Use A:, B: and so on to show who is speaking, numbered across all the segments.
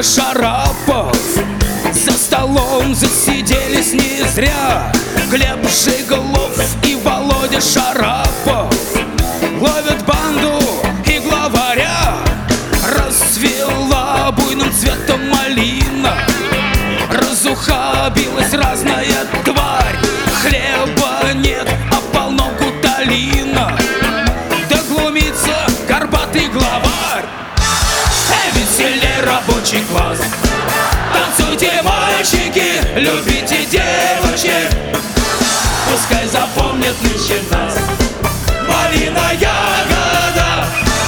A: Шарапов за столом засиделись не зря. Глеб Жиглов и Володя Шарапов ловят банду и главаря. Расцвела буйным цветом малина, разухабилась разная тварь. Хлеба нет, а полно гуталина, да глумится горбатый главарь. Веселей рабочий класс, танцуйте, мальчики, любите девочек, пускай запомнят нынче нас малина ягода.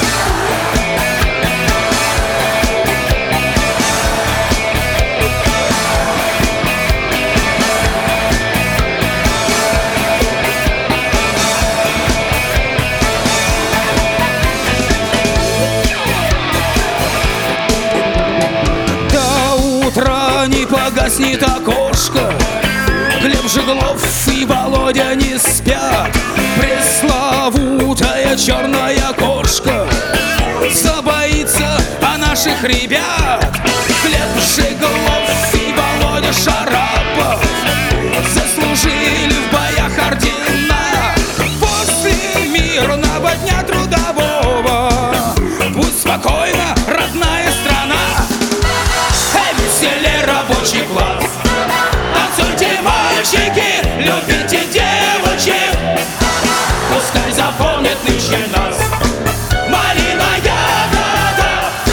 A: Не погаснет окошко, Глеб Жиглов и Володя не спят. Пресловутая черная кошка забоится о наших ребят. Глеб Жиглов и Володя Шарапов заслужили в боях ордена. После мирного дня трудового будь спокойна, родная страна. Веселей рабочий класс, танцуйте, мальчики, любите девочек, пускай запомнят нынче нас малина ягода.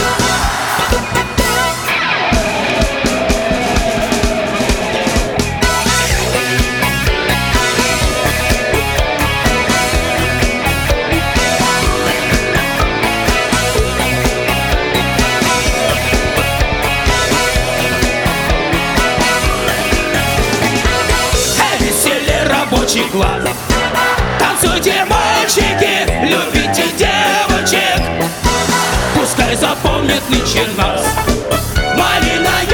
A: Рабочий класс, танцуйте, мальчики, любите девочек, пускай запомнят нынче нас малина ягода.